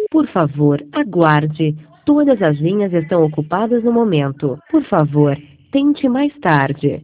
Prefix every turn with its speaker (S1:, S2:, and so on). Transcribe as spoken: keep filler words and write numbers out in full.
S1: Por favor, aguarde. Todas as linhas estão ocupadas no momento. Por favor, tente mais tarde.